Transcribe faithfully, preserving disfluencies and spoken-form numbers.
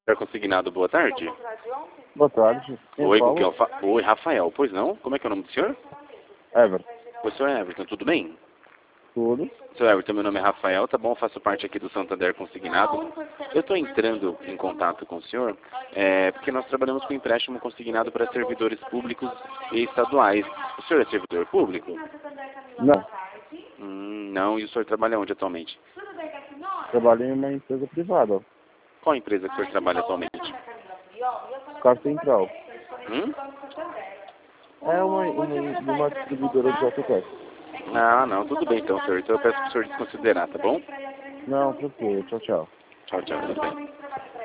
Consignado, boa tarde. Boa tarde. Quem Oi, fala? com quem eu fa... Oi, Rafael, pois não? Como é que é o nome do senhor? Everton. Oi, senhor Everton, tudo bem? Tudo. Senhor Everton, meu nome é Rafael, tá bom? Eu faço parte aqui do Santander Consignado. Eu estou entrando em contato com o senhor é, porque nós trabalhamos com empréstimo consignado para servidores públicos e estaduais. O senhor é servidor público? Não. Hum, não, e o senhor trabalha onde atualmente? Trabalhei em uma empresa privada. Qual empresa que o senhor trabalha atualmente? Car Central. Hum? É uma, uma, uma distribuidora de autopeças. Ah, não, tudo bem então, senhor. Então eu peço para o senhor desconsiderar, tá bom? Não, tranquilo. Tchau, tchau. Tchau, tchau, tudo bem.